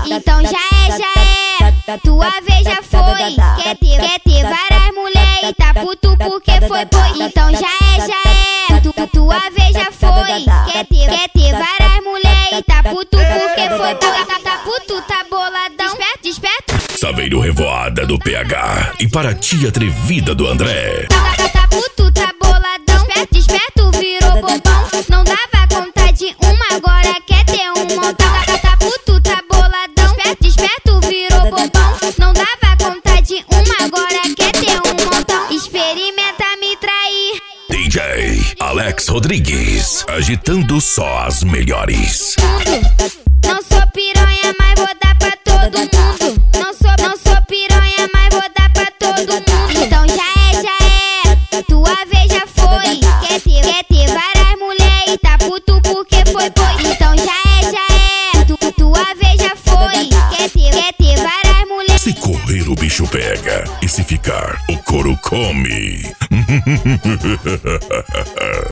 Então já é, tua vez já foi. Quer ter várias mulheres e tá puto porque foi boi. Então já é, tua vez já foi. Quer ter várias mulheres e tá puto porque foi boi. Tá puto, tá boladão, desperto. Saveiro Revoada do PH e para tia atrevida do André. Tá puto, tá boladão, desperto, virou bobão. Não dava conta de uma, agora quer ter um montão. Tá puto, tá boladão, desperto, virou bobão. Não dava conta de uma, agora quer ter um montão. Experimenta me trair. DJ Alex Rodrigues, agitando só as melhores. Não sou piranha, mas vou dar pra todo mundo. Não sou piranha, mas vou dar pra todo mundo. Então já é, tua vez já foi. Quer ter várias mulheres e tá puto porque foi boi. Então já é, tua vez já foi. Quer ter várias mulheres. Se correr o bicho pega, e se ficar o couro come.